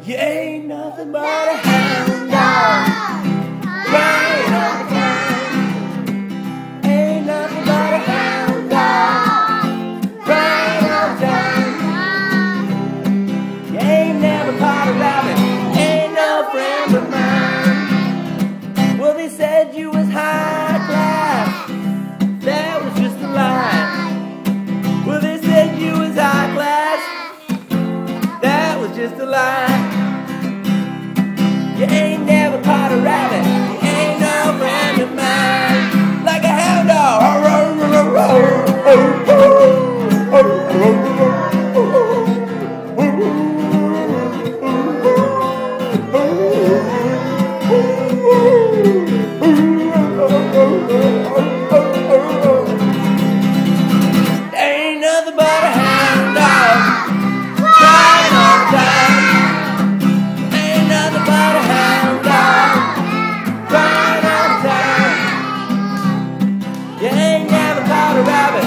You ain't nothing but a hound dog, crying all the time. Ain't nothing but a hound dog, crying all the time. You ain't never caught a rabbit, ain't no friend of mine. Well, they said you was high class, that was just a lie. Well, they said you was high class, that was just a lie. You ain't never caught a rabbit, you ain't no friend of mine. Like a hound dog. Ain't nothing but a hound dog, crying all the time. Ain't nothing but a hound dog, crying all the time. You ain't never caught a rabbit.